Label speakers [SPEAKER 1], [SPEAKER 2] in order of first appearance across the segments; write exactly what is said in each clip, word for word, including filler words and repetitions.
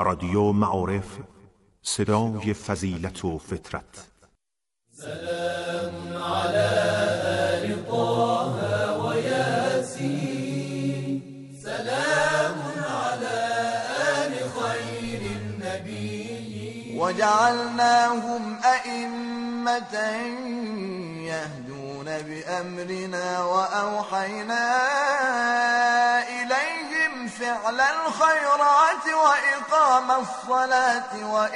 [SPEAKER 1] رادیو معارف، صدای فضیلت و فطرت.
[SPEAKER 2] سلام علی آل طه و یاسین، سلام علی آل خیر النبی
[SPEAKER 3] وجعلناهم أئمة يهدون بأمرنا وأوحينا إليهم فعل الخيرات وإقام الصلاة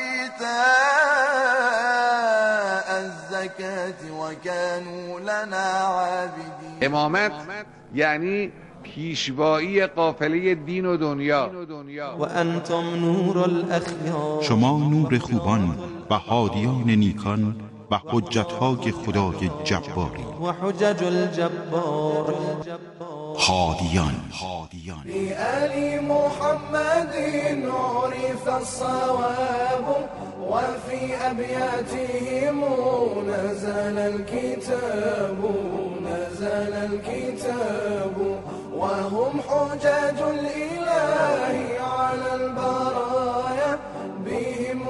[SPEAKER 3] وإيتاء الزكاة وكانوا لنا عابدين.
[SPEAKER 4] امامت یعنی پیشوایی قافله دین و دنیا.
[SPEAKER 5] و انتم نور الاخیار،
[SPEAKER 1] شما نور خوبان و هادیان نیکان و حجت‌های خدای جباری
[SPEAKER 5] و حجج الجبار،
[SPEAKER 1] هادیان.
[SPEAKER 2] في آل محمد عرف الصواب وفي أبياتهم نزل الكتاب نزل الكتاب وهم حجاج الإله على البرايا بهم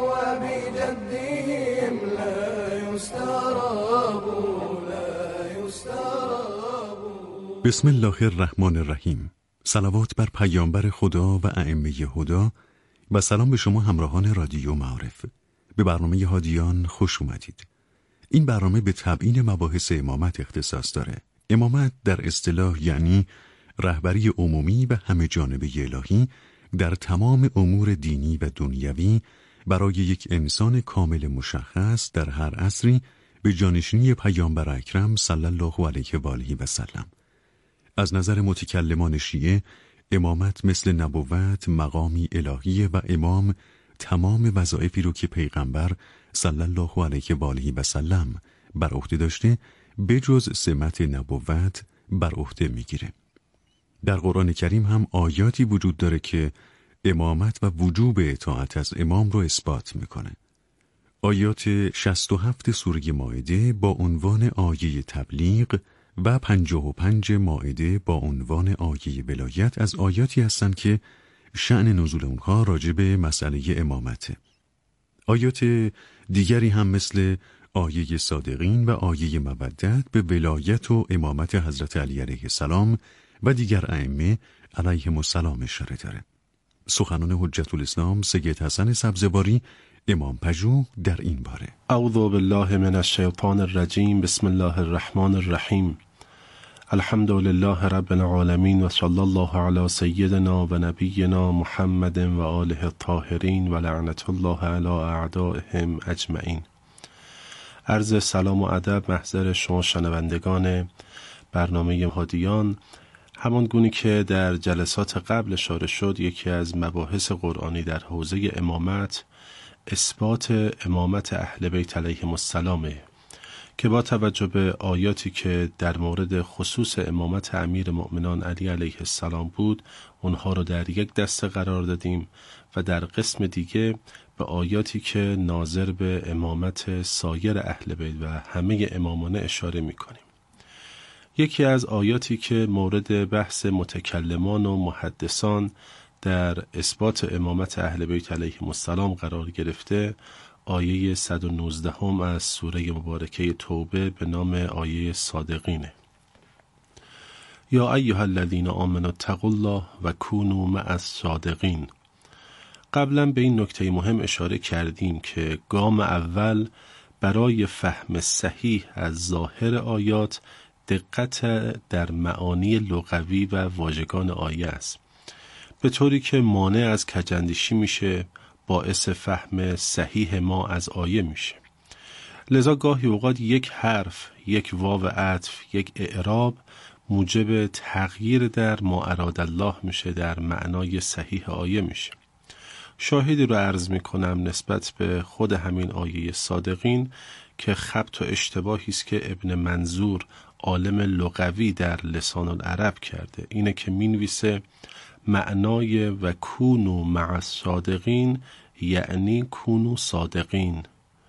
[SPEAKER 2] وبجدهم لا يستراب لا يستراب.
[SPEAKER 6] بسم الله الرحمن الرحیم. صلوات بر پیامبر خدا و ائمه هدا و سلام به شما همراهان رادیو معارف. به برنامه هادیان خوش اومدید. این برنامه به تبیین مباحث امامت اختصاص داره. امامت در اصطلاح یعنی رهبری عمومی و همه جانبه الهی در تمام امور دینی و دنیوی برای یک انسان کامل مشخص در هر عصری به جانشینی پیامبر اکرم صلی الله علیه و آله و سلم. از نظر متکلمان شیعه، امامت مثل نبوت مقامی الهی و امام تمام وظایفی رو که پیغمبر صلی الله علیه و آله و سلم بر عهده داشته بجز سمت نبوت بر عهده میگیره. در قرآن کریم هم آیاتی وجود داره که امامت و وجوب اطاعت از امام رو اثبات میکنه. آیات شصت و هفت سوره مائده با عنوان آیه تبلیغ و پنجاه و پنج مائده با عنوان آیه ولایت از آیاتی هستند که شأن نزول اونها راجع به مسئله امامته. آیات دیگری هم مثل آیه صادقین و آیه مودت به ولایت و امامت حضرت علی علیه السلام و دیگر ائمه علیهم السلام اشاره داره. سخنان حجت الاسلام سید حسن سبزواری امام پژوه در این باره:
[SPEAKER 7] اعوذ بالله من الشیطان الرجیم، بسم الله الرحمن الرحیم، الحمد لله رب العالمین و صلی الله علی سیدنا و نبینا محمد و آله الطاهرین و لعنت الله علی اعدائهم اجمعین. عرض سلام و ادب محضر شما شنوندگان برنامه هادیان. همان گونی که در جلسات قبل اشاره شد، یکی از مباحث قرآنی در حوزه امامت اثبات امامت اهل بیت علیهم السلام که با توجه به آیاتی که در مورد خصوص امامت امیر مؤمنان علی علیه السلام بود، اونها رو در یک دسته قرار دادیم و در قسم دیگه به آیاتی که ناظر به امامت سایر اهل بیت و همه امامان اشاره می‌کنیم. یکی از آیاتی که مورد بحث متکلمان و محدثان در اثبات امامت اهل بیت علیهم السلام قرار گرفته، آیه صد و نوزده هم از سوره مبارکه توبه به نام آیه صادقینه. یا ایها الذین آمنوا اتقوا الله و کونوا مع الصادقین. قبلا به این نکته مهم اشاره کردیم که گام اول برای فهم صحیح از ظاهر آیات دقت در معانی لغوی و واژگان آیه است، به طوری که مانع از کجندیشی میشه، باعث فهم صحیح ما از آیه میشه. لذا گاهی اوقات یک حرف، یک واو عطف، یک اعراب موجب تغییر در ما اراد الله میشه، در معنای صحیح آیه میشه. شاهدی رو عرض میکنم نسبت به خود همین آیه صادقین که خبط و اشتباهی است که ابن منظور عالم لغوی در لسان العرب کرده. اینه که مینویسه معنای و کونو مع الصادقین یعنی کونو صادقین.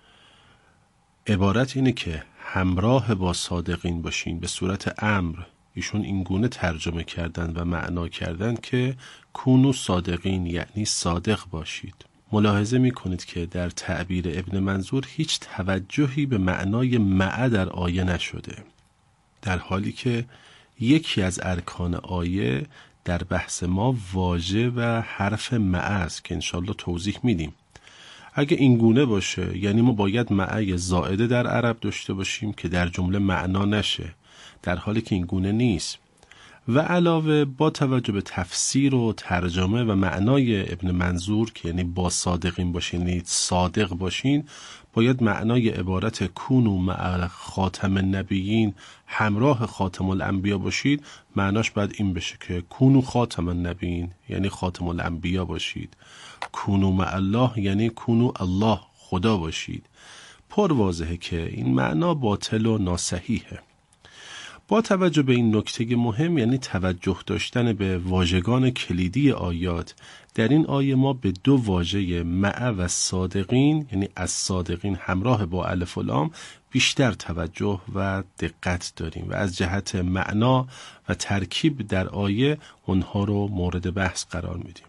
[SPEAKER 7] عبارت اینه که همراه با صادقین باشین به صورت امر. ایشون این گونه ترجمه کردن و معنا کردن که کونو صادقین یعنی صادق باشید. ملاحظه می کنید که در تعبیر ابن منظور هیچ توجهی به معنای مع در آیه نشده، در حالی که یکی از ارکان آیه در بحث ما واژه و حرف مع است که انشالله توضیح میدیم. اگه این گونه باشه یعنی ما باید مع زائده در عرب داشته باشیم که در جمله معنا نشه، در حالی که این گونه نیست. و علاوه با توجه به تفسیر و ترجمه و معنای ابن منظور که یعنی با صادقین باشین، یعنی صادق باشین، باید معنای عبارت کونو مع خاتم النبیین، همراه خاتم الانبیا باشید، معناش باید این بشه که کونو خاتم النبیین یعنی خاتم الانبیا باشید، کونو مع الله یعنی کونو الله خدا باشید. پر واضحه که این معنا باطل و ناصحیحه. با توجه به این نکته مهم، یعنی توجه داشتن به واژگان کلیدی آیات، در این آیه ما به دو واژه مع و صادقین یعنی از صادقین همراه با الف و لام بیشتر توجه و دقت داریم و از جهت معنا و ترکیب در آیه اونها رو مورد بحث قرار میدیم.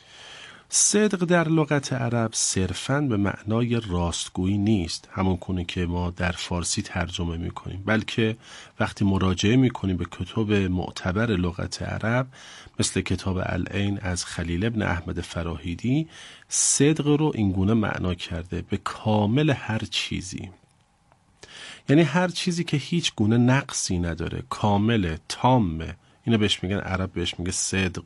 [SPEAKER 7] صدق در لغت عرب صرفاً به معنای راستگویی نیست، همون کنه که ما در فارسی ترجمه میکنیم، بلکه وقتی مراجعه میکنیم به کتب معتبر لغت عرب مثل کتاب العین از خلیل ابن احمد فراهیدی، صدق رو اینگونه معنا کرده به کامل هر چیزی، یعنی هر چیزی که هیچ گونه نقصی نداره، کامل، تامه، اینو بهش میگن، عرب بهش میگه صدق.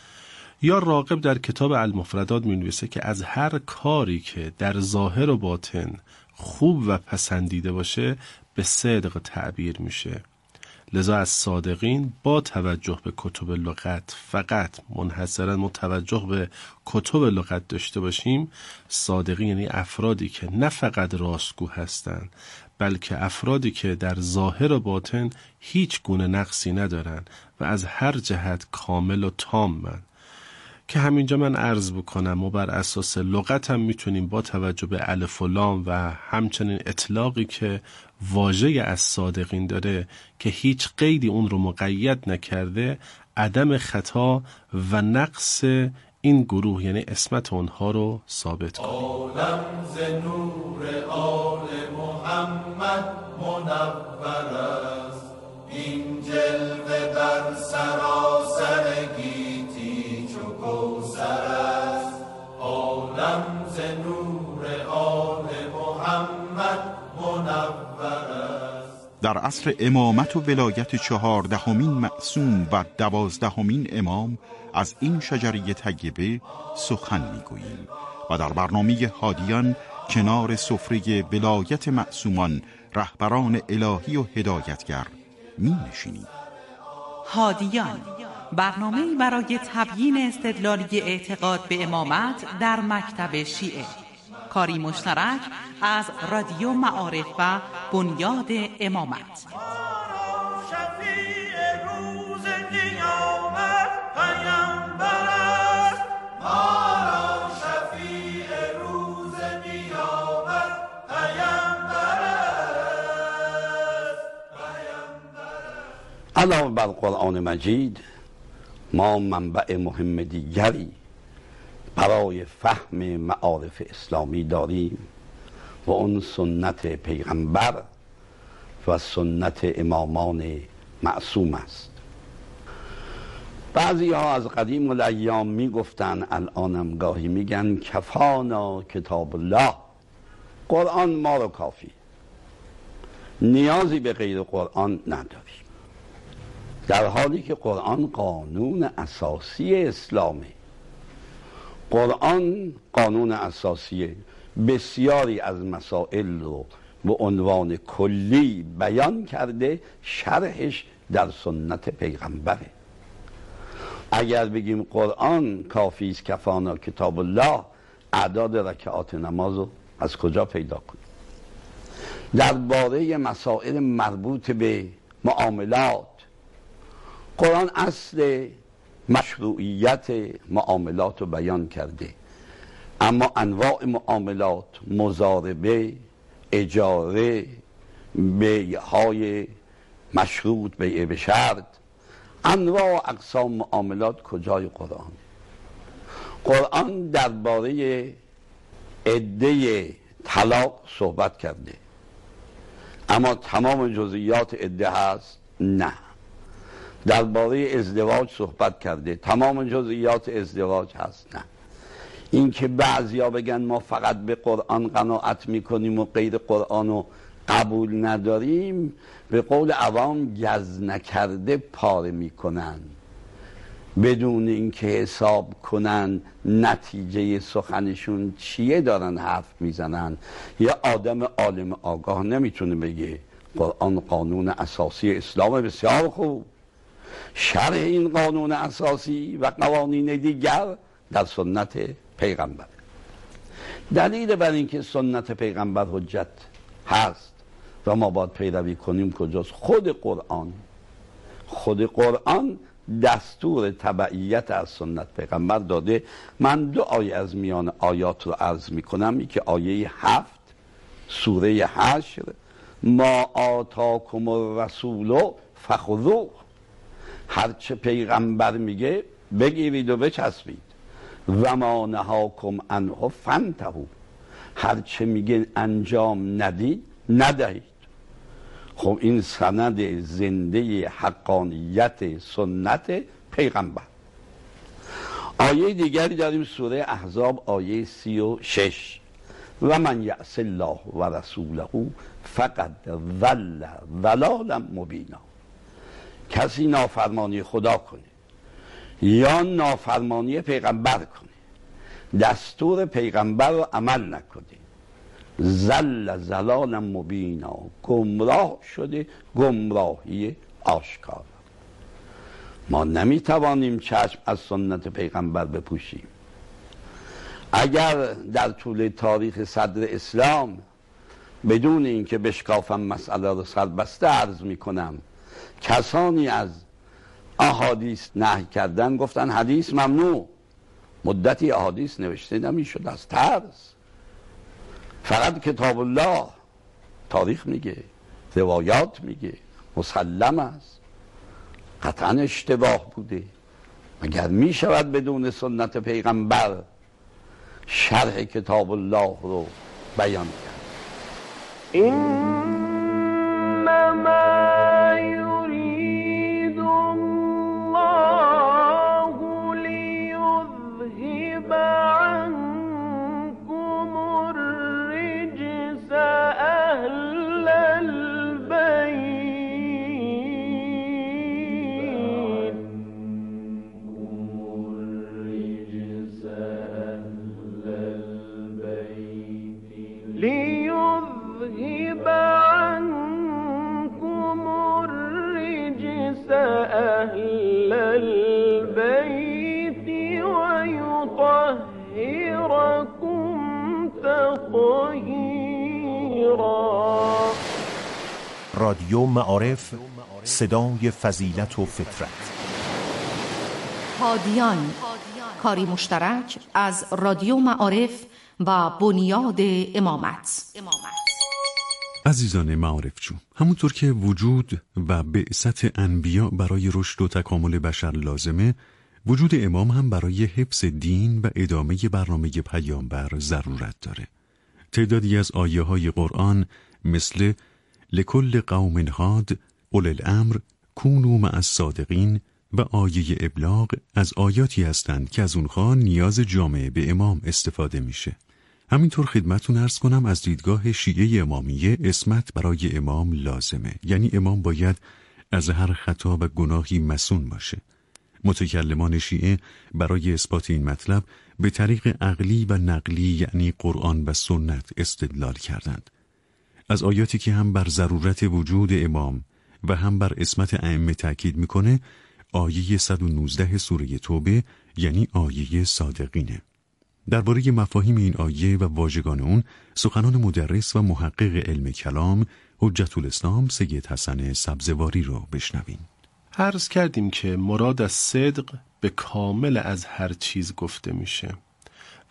[SPEAKER 7] یا راغب در کتاب المفردات می نویسه که از هر کاری که در ظاهر و باطن خوب و پسندیده باشه به صدق تعبیر میشه. لذا از صادقین با توجه به کتب لغت فقط منحصرا متوجه به کتب لغت داشته باشیم، صادقین یعنی افرادی که نه فقط راستگو هستند بلکه افرادی که در ظاهر و باطن هیچ گونه نقصی ندارن و از هر جهت کامل و تامن. که همینجا من عرض بکنم ما بر اساس لغت هم میتونیم با توجه به الف و لام و همچنین اطلاقی که واژه از صادقین داره که هیچ قیدی اون رو مقید نکرده، عدم خطا و نقص این گروه یعنی اسمت اونها رو ثابت کنیم.
[SPEAKER 2] عالم ز نور آل محمد منور است، این جلوه بر سراسر گیتی چو کوثر است. عالم ز نور آل محمد منور است.
[SPEAKER 1] در عصر امامت و ولایت چهاردهمین معصوم و دوازدهمین امام از این شجره طیبه سخن میگوییم و در برنامه هادیان کنار سفره ولایت معصومان، رهبران الهی و هدایتگر می نشینیم.
[SPEAKER 8] هادیان، برنامه‌ای برای تبیین استدلالی اعتقاد به امامت در مکتب شیعه، کاری مشترک از رادیو معارف و بنیاد امامت.
[SPEAKER 9] علاوه بر قرآن مجید ما منبع مهم دیگری برای فهم معارف اسلامی داریم و اون سنت پیغمبر و سنت امامان معصوم است. بعضی ها از قدیم الایام می گفتن، الانم گاهی میگن کفانا کتاب الله، قرآن ما رو کافی، نیازی به غیر قرآن نداریم، در حالی که قرآن قانون اساسی اسلامه. قرآن قانون اساسی بسیاری از مسائل رو به عنوان کلی بیان کرده، شرحش در سنت پیغمبره. اگر بگیم قرآن کافی است، کفانا کتاب الله، اعداد رکعات نماز رو از کجا پیدا کنیم؟ درباره مسائل مربوط به معاملات، قرآن اصل مشروعیت معاملات رو بیان کرده، اما انواع معاملات، مضاربه، اجاره، بیعهای مشروط، بیع به شرط، انواع اقسام معاملات کجای قرآن؟ قرآن درباره عده طلاق صحبت کرده، اما تمام جزئیات عده هست؟ نه. درباره ازدواج صحبت کرده، تمام جزئیات ازدواج هست؟ نه. این که بعضیا بگن ما فقط به قرآن قناعت میکنیم و غیر قرآن رو قبول نداریم، به قول عوام گز نکرده پاره میکنن، بدون اینکه حساب کنن نتیجه سخنشون چیه دارن حرف میزنن. یه آدم عالم آگاه نمیتونه بگه قرآن قانون اساسی اسلام بسیار خوب، شرح این قانون اساسی و قوانین دیگر در سنت پیغمبر. دلیل بر اینکه سنت پیغمبر حجت هست و ما باید پیروی کنیم کجاست؟ خود قرآن. خود قرآن دستور تبعیت از سنت پیغمبر داده. من دو آیه از میان آیات رو عرض میکنم. یکی آیه هفت سوره حشر، ما آتاکم الرسول فخذوه، هرچه پیغمبر میگه بگیرید و بچسبید. و ما نهاکم عنه فانتهوا، هرچه میگه انجام ندید ندهید. خب این سند زنده حقانیت سنت پیغمبر. آیه دیگری داریم سوره احزاب آیه سی و شش، و من یعص الله و رسوله فقد ضل ضلالا مبینا. کسی نافرمانی خدا کنه یا نافرمانی پیغمبر کنه، دستور پیغمبر رو عمل نکنه، ضل ضلالا مبینا، گمراه شده گمراهی آشکار. ما نمیتوانیم چشم از سنت پیغمبر بپوشیم. اگر در طول تاریخ صدر اسلام بدون اینکه بشکافم مسئله رو سربسته عرض میکنم، کسانی از احادیث نهی کردن، گفتن حدیث ممنوع، مدتی احادیث نوشته نمیشد از ترس. فقط کتاب الله تاریخ میگه، روایات میگه، مسلم است. قطعا اشتباه بوده. مگر میشود بدون سنت پیغمبر شرح کتاب الله رو بیان کرد؟
[SPEAKER 10] انما یرید الله لیذهب عنکم الرجس اهل البیت لیذهب عنکم الرجس اهل البیت و یطهرکم تطهیرا.
[SPEAKER 11] رادیو معارف، صدای فضیلت و فطرت.
[SPEAKER 12] هادیان، کاری مشترک از رادیو معارف و بنیاد امامت.
[SPEAKER 6] عزیزان معارفجو، همونطور که وجود و بعثت انبیا برای رشد و تکامل بشر لازمه، وجود امام هم برای حفظ دین و ادامه برنامه پیامبر ضرورت داره. تعدادی از آیه های قرآن مثل لکل قوم هاد، اولی الامر، کونوا مع الصادقین و آیه ابلاغ از آیاتی هستند که از اونها نیاز جامعه به امام استفاده میشه. همینطور خدمتتون عرض کنم از دیدگاه شیعه امامیه عصمت برای امام لازمه، یعنی امام باید از هر خطا و گناهی مصون باشه. متکلمان شیعه برای اثبات این مطلب به طریق عقلی و نقلی یعنی قرآن و سنت استدلال کردند. از آیاتی که هم بر ضرورت وجود امام و هم بر عصمت ائمه تاکید میکنه آیه صد و نوزده سوره توبه یعنی آیه صادقینه. درباره مفاهیم این آیه و واژگان اون سخنان مدرس و محقق علم کلام حجت الاسلام سید حسن سبزواری رو بشنوین.
[SPEAKER 7] عرض کردیم که مراد از صدق به کامل از هر چیز گفته میشه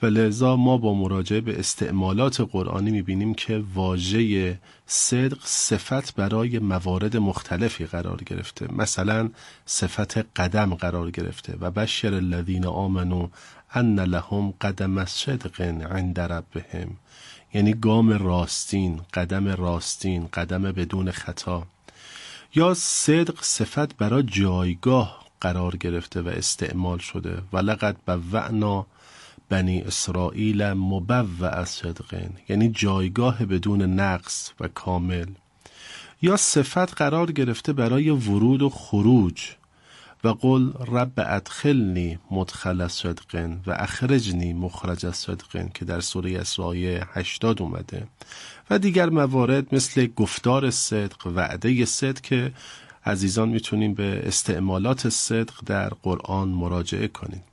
[SPEAKER 7] و لذا ما با مراجعه به استعمالات قرآنی میبینیم که واژه صدق صفت برای موارد مختلفی قرار گرفته. مثلا صفت قدم قرار گرفته و بشر الذین آمنوا ان لهم قدم صدق عند ربهم، یعنی گام راستین، قدم راستین، قدم بدون خطا. یا صدق صفت برای جایگاه قرار گرفته و استعمال شده و لقد بوأنا بنی اسرائیل مبوأ صدق، یعنی جایگاه بدون نقص و کامل. یا صفت قرار گرفته برای ورود و خروج و قل رب ادخلنی مدخل صدق و اخرجنی مخرج صدق که در سوره اسراء هشتاد اومده و دیگر موارد مثل گفتار صدق، وعده صدق که عزیزان میتونیم به استعمالات صدق در قرآن مراجعه کنیم.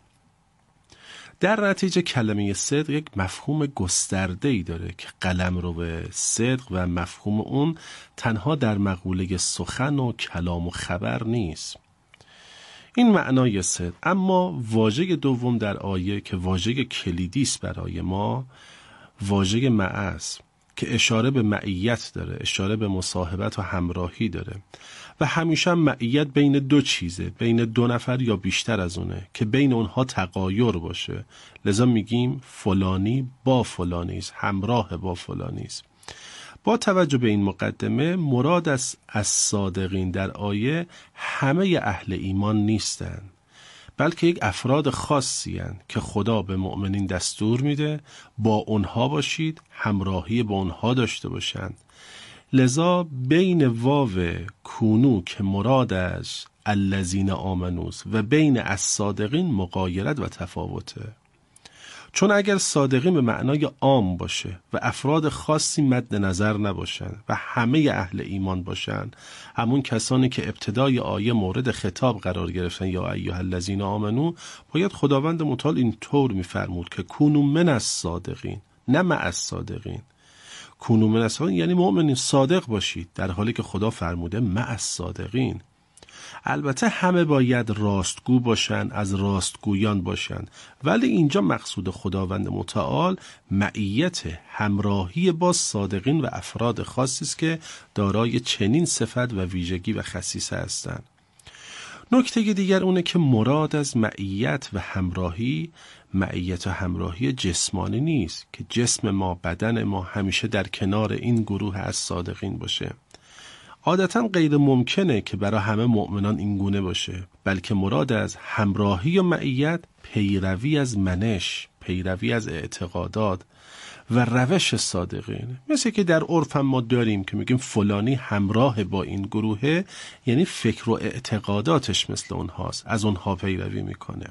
[SPEAKER 7] در نتیجه کلمه صدق یک مفهوم گسترده‌ای داره که قلمرو به صدق و مفهوم اون تنها در مقوله سخن و کلام و خبر نیست. این معنای صدق. اما واژه دوم در آیه که واژه کلیدی است برای ما، واژه مع است که اشاره به معیت داره، اشاره به مصاحبت و همراهی داره و همیشه معیت بین دو چیزه، بین دو نفر یا بیشتر از اونه که بین اونها تغایر باشه. لذا میگیم فلانی با فلانی است، همراه با فلانی است. با توجه به این مقدمه مراد از از صادقین در آیه همه اهل ایمان نیستند، بلکه یک افراد خاصی هستند که خدا به مؤمنین دستور میده با اونها باشید، همراهی با اونها داشته باشند. لذا بین واو کونو که مراد از الذین آمنوس و بین از صادقین مغایرت و تفاوته. چون اگر صادقین به معنای عام باشه و افراد خاصی مد نظر نباشن و همه اهل ایمان باشن، همون کسانی که ابتدای آیه مورد خطاب قرار گرفتن یا ایها الذین آمنو، باید خداوند متعال این طور میفرمود که کونو من الصادقین، نه مع الصادقین. کونو من الصادقین یعنی مؤمنین صادق باشید، در حالی که خدا فرموده مع الصادقین. البته همه باید راستگو باشن، از راستگویان باشن، ولی اینجا مقصود خداوند متعال معیت، همراهی با صادقین و افراد خاصی است که دارای چنین صفت و ویژگی و خصیصه هستند. نکته دیگر اونه که مراد از معیت و همراهی، معیت و همراهی جسمانی نیست که جسم ما، بدن ما همیشه در کنار این گروه از صادقین باشه. عادتاً غیر ممکنه که برای همه مؤمنان این گونه باشه، بلکه مراد از همراهی و معیت پیروی از منش، پیروی از اعتقادات و روش صادقین. مثل که در عرف هم ما داریم که میگیم فلانی همراه با این گروهه، یعنی فکر و اعتقاداتش مثل اونهاست، از اونها پیروی میکنه.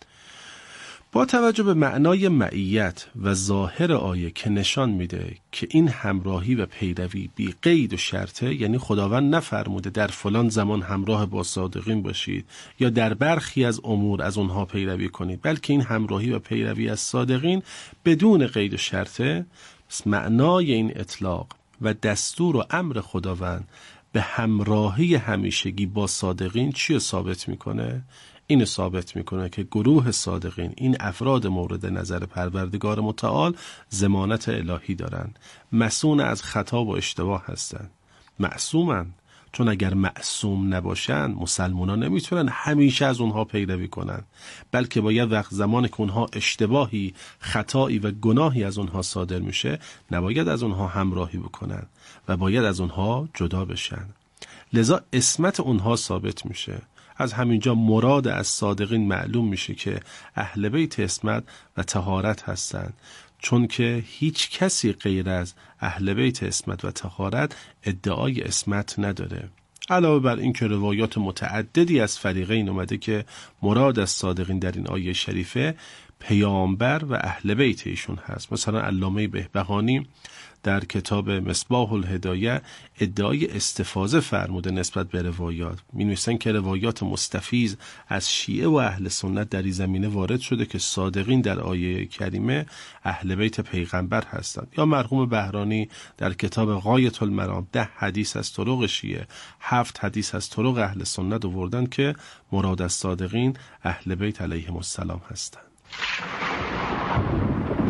[SPEAKER 7] با توجه به معنای معیت و ظاهر آیه که نشان میده که این همراهی و پیروی بی قید و شرطه، یعنی خداوند نفرموده در فلان زمان همراه با صادقین باشید یا در برخی از امور از اونها پیروی کنید، بلکه این همراهی و پیروی از صادقین بدون قید و شرطه. معنای این اطلاق و دستور و امر خداوند به همراهی همیشگی با صادقین چی ثابت میکنه؟ این ثابت میکنه که گروه صادقین، این افراد مورد نظر پروردگار متعال، ضمانت الهی دارند، معصوم از خطا و اشتباه هستند، معصومند. چون اگر معصوم نباشن مسلمانان نمیتونن همیشه از اونها پیروی کنن، بلکه باید وقت زمان که اونها اشتباهی، خطایی و گناهی از اونها صادر میشه، نباید از اونها همراهی بکنن و باید از اونها جدا بشن. لذا اسمت اونها ثابت میشه. از همینجا مراد از صادقین معلوم میشه که اهل بیت اسمت و طهارت هستند، چون که هیچ کسی غیر از اهل بیت اسمت و طهارت ادعای اسمت نداره. علاوه بر این که روایات متعددی از فریقین اومده که مراد از صادقین در این آیه شریفه پیامبر و اهل بیت ایشون هست. مثلا علامه بهبهانی در کتاب مصباح الهدایه ادعای استفاضه فرموده نسبت به روایات. می نویسن که روایات مستفیض از شیعه و اهل سنت در این زمینه وارد شده که صادقین در آیه کریمه اهل بیت پیغمبر هستند. یا مرحوم بهرانی در کتاب غایة المرام ده حدیث از طرق شیعه، هفت حدیث از طرق اهل سنت آوردن که مراد از صادقین اهل بیت علیهم السلام هستند.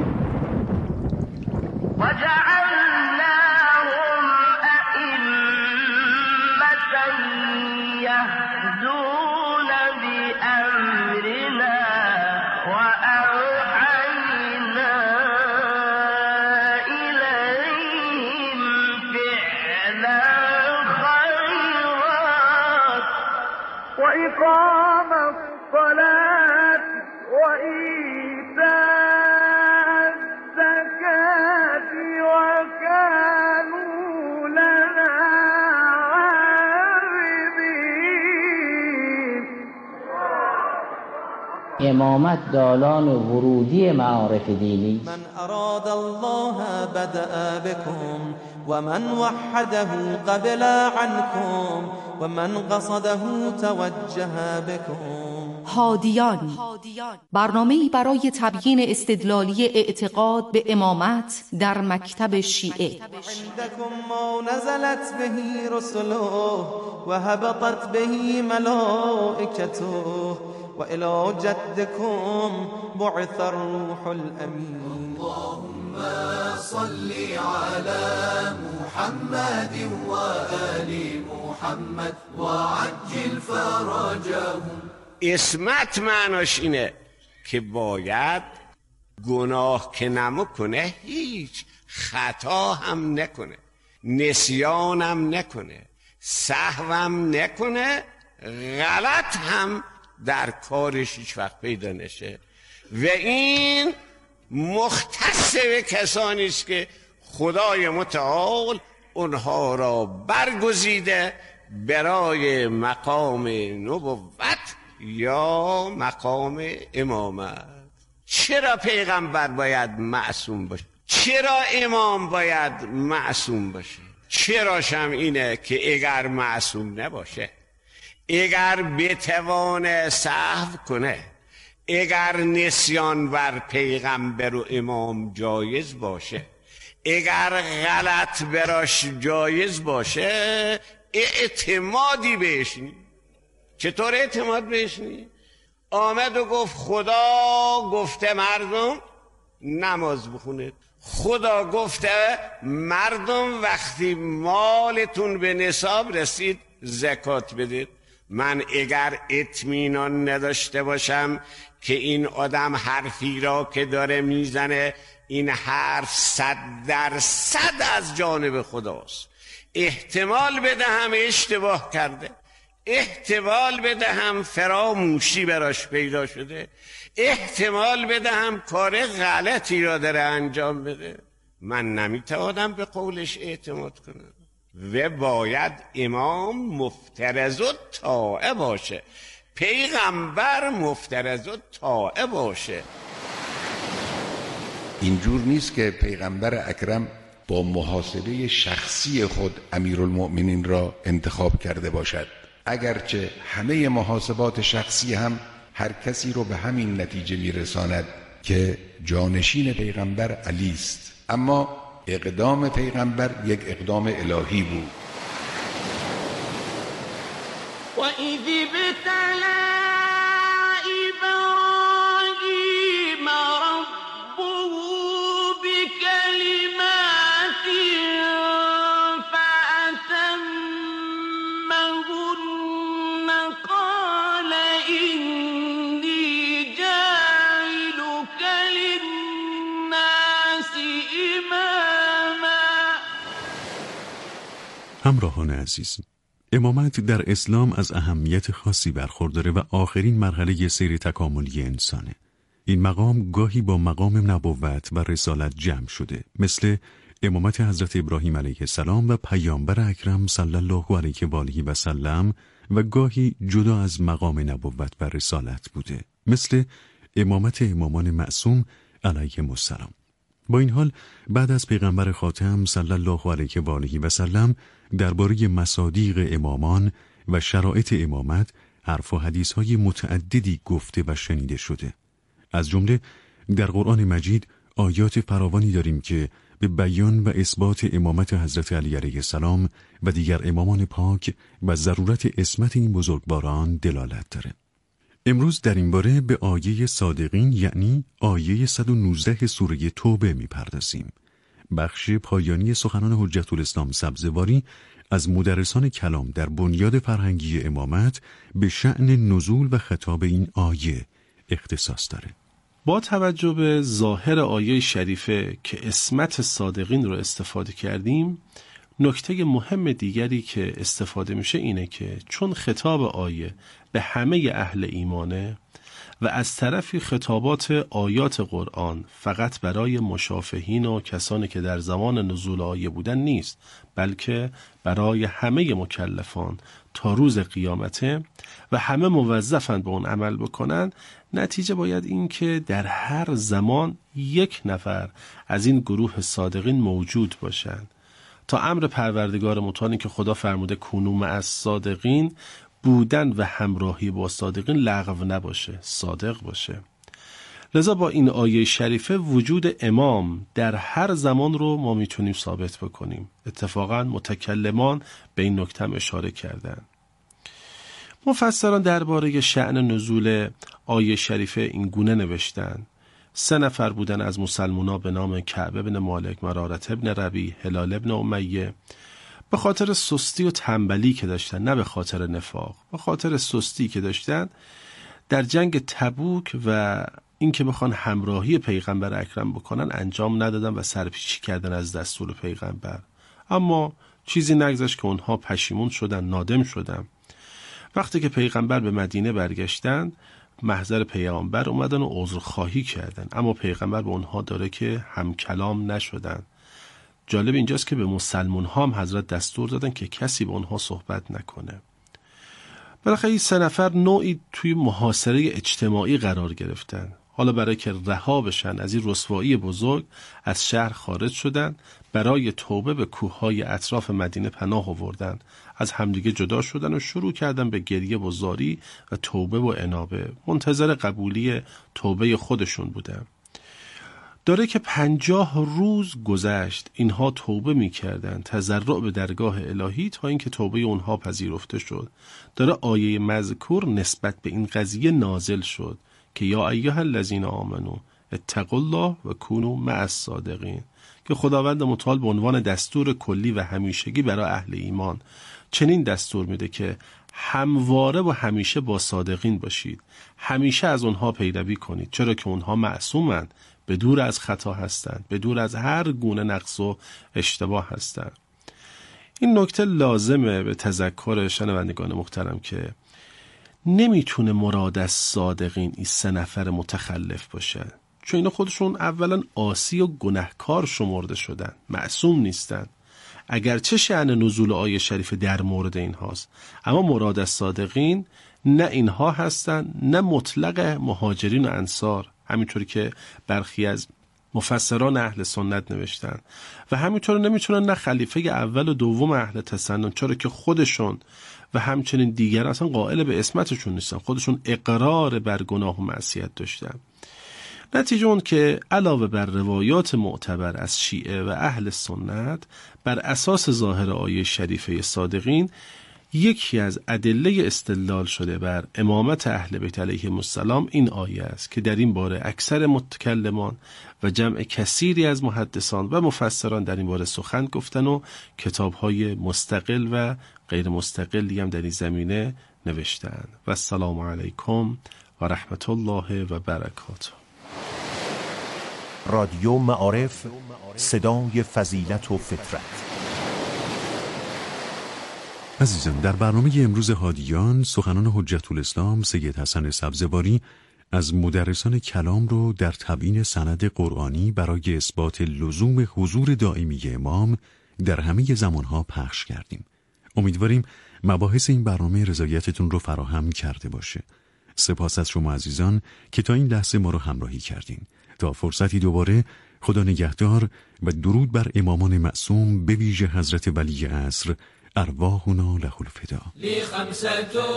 [SPEAKER 10] وجعلناهم أئمة يهدون بأمرنا وأوحينا إليهم فعل الخيرات وإقام الصلاة وإيتاء الزكاة وكانوا لنا عابدين.
[SPEAKER 13] امامت دالان ورودی معارف دینی.
[SPEAKER 5] من اراد الله بدأ بكم ومن وحده قبل عنكم ومن قصده توجه بكم.
[SPEAKER 12] هادیان، برنامه‌ای برای تبیین استدلالی اعتقاد به امامت در مکتب شیعه.
[SPEAKER 5] عندكم ما نزلت به رسله وهبطت به ملائكته وإلى جدكم بعث الروح الأمين.
[SPEAKER 2] اللهم صل على محمد وآل محمد وعجل فرجهم.
[SPEAKER 14] اسمت معناش اینه که باید گناه که نمیکنه، هیچ خطا هم نکنه، نسیانم نکنه، سهوم نکنه، غلط هم در کارش هیچ وقت پیدا نشه. و این مختص به کسانی است که خدای متعال اونها را برگزیده برای مقام نبوت یا مقام امامت. چرا پیغمبر باید معصوم باشه؟ چرا امام باید معصوم باشه؟ چراشم اینه که اگر معصوم نباشه، اگر بتوانه سهو کنه، اگر نسیان بر پیغمبر و امام جایز باشه، اگر غلط براش جایز باشه، اعتمادی بهش نی. چطور اعتماد بهش نی؟ آمد و گفت خدا گفته مردم نماز بخونید، خدا گفته مردم وقتی مالتون به نصاب رسید زکات بدید. من اگر اطمینان نداشته باشم که این آدم حرفی را که داره میزنه این حرف صد درصد از جانب خداست، احتمال بدهم اشتباه کرده، احتمال بدهم فراموشی براش پیدا شده، احتمال بدهم کار غلطی را داره انجام بده، من نمیتوانم به قولش اعتماد کنم. و باید امام مفترض الطاعه باشه، پیغمبر مفترض الطاعه باشه.
[SPEAKER 15] اینجور نیست که پیغمبر اکرم با محاسبه شخصی خود امیرالمؤمنین را انتخاب کرده باشد، اگرچه همه محاسبات شخصی هم هر کسی رو به همین نتیجه میرساند که جانشین پیغمبر علی است، اما اقدام پیغمبر یک اقدام الهی بود.
[SPEAKER 10] و اذ ابتلی ابراهیم ربه بکلمات فأتمهن قال اینی جاعلک للناس اماما.
[SPEAKER 6] همراهان عزیز، امامت در اسلام از اهمیت خاصی برخورداره و آخرین مرحله سیر تکاملی انسانه. این مقام گاهی با مقام نبوت و رسالت جمع شده، مثل امامت حضرت ابراهیم علیه السلام و پیامبر اکرم صلی الله علیه و آله و سلم، و گاهی جدا از مقام نبوت و رسالت بوده، مثل امامت امامان معصوم علیهم السلام. با این حال بعد از پیغمبر خاتم صلی الله علیه و آله و سلم درباره مصادیق امامان و شرایط امامت حرف و حدیث‌های متعددی گفته و شنیده شده. از جمله در قرآن مجید آیات فراوانی داریم که به بیان و اثبات امامت حضرت علی علیه السلام و دیگر امامان پاک و ضرورت عصمت این بزرگواران دلالت داره. امروز در این باره به آیه صادقین، یعنی آیه صد و نوزده سوره توبه میپردازیم بخش پایانی سخنان حجت الاسلام سبزواری از مدرسان کلام در بنیاد فرهنگی امامت به شأن نزول و خطاب این آیه اختصاص داره.
[SPEAKER 7] با توجه به ظاهر آیه شریفه که اسمت صادقین رو استفاده کردیم، نکته مهم دیگری که استفاده میشه اینه که چون خطاب آیه به همه اهل ایمانه و از طرفی خطابات آیات قرآن فقط برای مشافهین و کسانی که در زمان نزول آیه بودن نیست، بلکه برای همه مکلفان تا روز قیامته و همه موظفند به اون عمل بکنن، نتیجه باید این که در هر زمان یک نفر از این گروه صادقین موجود باشند تا امر پروردگار متعال که خدا فرموده کونوا مع الصادقین، بودن و همراهی با صادقین لغو نباشه، صادق باشه. لذا با این آیه شریفه وجود امام در هر زمان رو ما میتونیم ثابت بکنیم. اتفاقا متکلمان به این نکته اشاره کردن. مفسران درباره شأن نزول آیه شریفه این گونه نوشتن: سه نفر بودن از مسلمونا به نام کعب بن مالک، مرارت ابن ربیع، هلال ابن امیه. به خاطر سستی و تنبلی که داشتن، نه به خاطر نفاق، به خاطر سستی که داشتن، در جنگ تبوک و اینکه بخوان همراهی پیغمبر اکرم بکنن انجام ندادن و سرپیچی کردن از دستور پیغمبر. اما چیزی نگذشت که اونها پشیمون شدن، نادم شدن. وقتی که پیغمبر به مدینه برگشتن، محضر پیغمبر اومدن و عذرخواهی کردن، اما پیغمبر به اونها داره که هم کلام نشدن. جالب اینجاست که به مسلمان ها هم حضرت دستور دادن که کسی به اونها صحبت نکنه. بالاخره این سه نفر نوعی توی محاصره اجتماعی قرار گرفتن. حالا برای که رها بشن از این رسوایی بزرگ، از شهر خارج شدن، برای توبه به کوههای اطراف مدینه پناه آوردن، از همدیگه جدا شدن و شروع کردن به گریه و زاری و توبه و انابه، منتظر قبولی توبه خودشون بودن. داره که پنجاه روز گذشت، اینها توبه می کردن، تضرع به درگاه الهی تا اینکه توبه اونها پذیرفته شد. داره آیه مذکور نسبت به این قضیه نازل شد که یا ایها الذین آمنو اتقوا الله و کونوا مع الصادقین، که خداوند متعال به عنوان دستور کلی و همیشگی برای اهل ایمان چنین دستور میده که همواره و همیشه با صادقین باشید، همیشه از اونها پیروی کنید، چرا که اونها معصومند، به دور از خطا هستند، به دور از هر گونه نقص و اشتباه هستند. این نکته لازمه به تذکر شنوندگان محترم که نمیتونه مراد از صادقین این سه نفر متخلف باشه، چون اینا خودشون اولا عاصی و گناهکار شمرده شدن، معصوم نیستن. اگرچه شأن نزول آیه شریف در مورد اینهاست، اما مراد از صادقین نه اینها هستن، نه مطلق مهاجرین و انصار، همینطوری که برخی از مفسران اهل سنت نوشتن. و همینطور نمیتونن نه خلیفه اول و دوم اهل تسنن، چرا که خودشون و همچنین دیگر اصلا قائل به اسمتشون نیستن، خودشون اقرار بر گناه و معصیت داشتن. نتیجه اون که علاوه بر روایات معتبر از شیعه و اهل سنت، بر اساس ظاهر آیه شریفه صادقین، یکی از ادله استدلال شده بر امامت اهل بیت علیهم السلام این آیه است که در این باره اکثر متکلمان و جمع کثیری از محدثان و مفسران در این باره سخن گفتن و کتاب‌های مستقل و غیر مستقلی هم در این زمینه نوشتن. و السلام علیکم و رحمت الله و برکاته.
[SPEAKER 11] رادیو معارف، صدای فضیلت و فطرت.
[SPEAKER 6] عزیزان، در برنامه امروز هادیان سخنان حجت الاسلام سید حسن سبزواری از مدرسان کلام رو در تبیین سند قرآنی برای اثبات لزوم حضور دائمی امام در همه زمانها پخش کردیم. امیدواریم مباحث این برنامه رضایتتون رو فراهم کرده باشه. سپاس از شما عزیزان که تا این لحظه ما رو همراهی کردین. تا فرصتی دوباره، خدا نگهدار و درود بر امامان معصوم، به ویژه حضرت ولی عصر، ارواحنا له الفدا.
[SPEAKER 2] لخمسة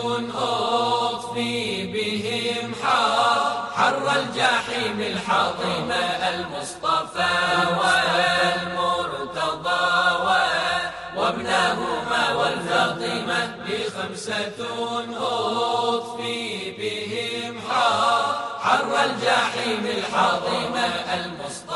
[SPEAKER 2] أطفي بهم حار حر الجحيم الحاطمة المصطفى والمرتضى وابنهما والفاطمة. لخمسة أطفي بهم حار حر الجحيم الحاطمة المصطفى